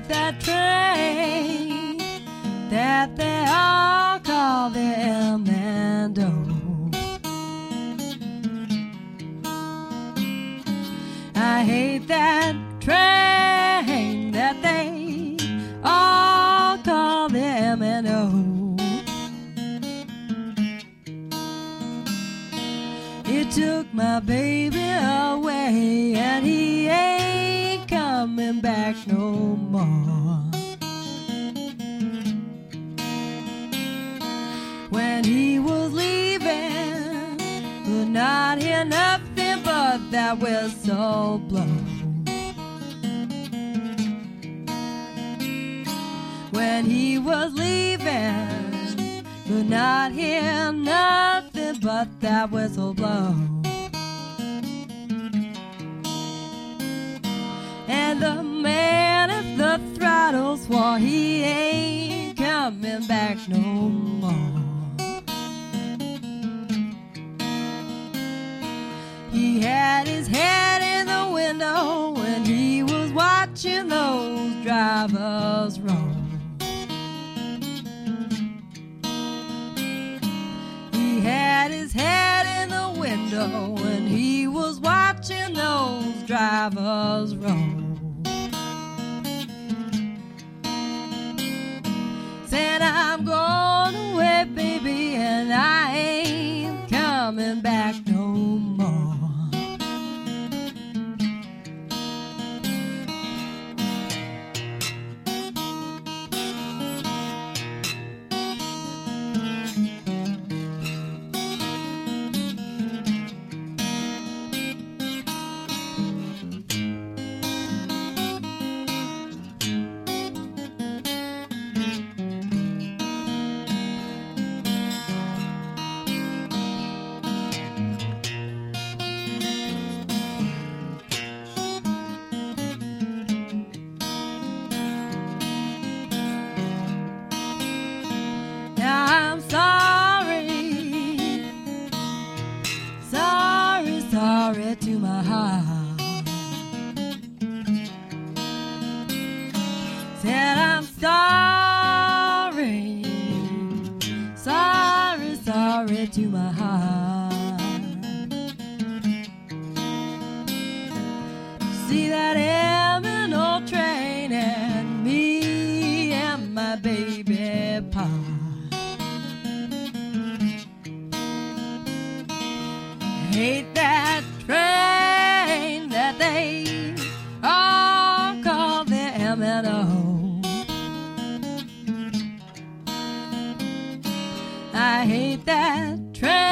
that train that they all call the M&O. I hate that train that they all call the M&O. It took my baby away, and he ain't coming back no more. When he was leaving, could not hear nothing but that whistle blow. When he was leaving, could not hear nothing but that whistle blow. And the man at the throttle swore he ain't coming back no more. He had his head in the window when he was watching those drivers roll. He had his head in the window when he was watching those drivers roll. Said, I'm going away, baby, and I ain't coming back no more. I'm sorry, sorry, sorry to my heart. Said I'm sorry, sorry, sorry to my heart. See that M&O train and me and my baby part. Hate that train that they all call the M&O. I hate that train